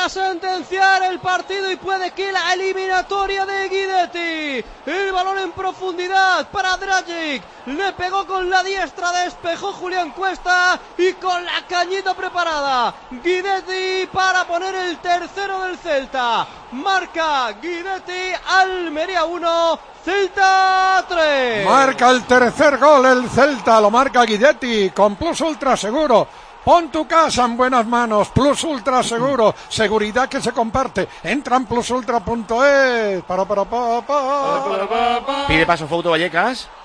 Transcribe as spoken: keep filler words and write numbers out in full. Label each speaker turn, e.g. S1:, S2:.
S1: para sentenciar el partido y puede que la eliminatoria de Guidetti. El balón en profundidad para Dragic, le pegó con la diestra, despejó Julián Cuesta y con la cañita preparada Guidetti para poner el tercero del Celta. Marca Guidetti, Almería uno, Celta tres.
S2: Marca el tercer gol el Celta, lo marca Guidetti con Plus Ultra Seguro. Pon tu casa en buenas manos. Plus Ultra Seguro, seguridad que se comparte. Entra en plus ultra punto es. Para, para, para, para.
S3: Pide paso Fouto Vallecas.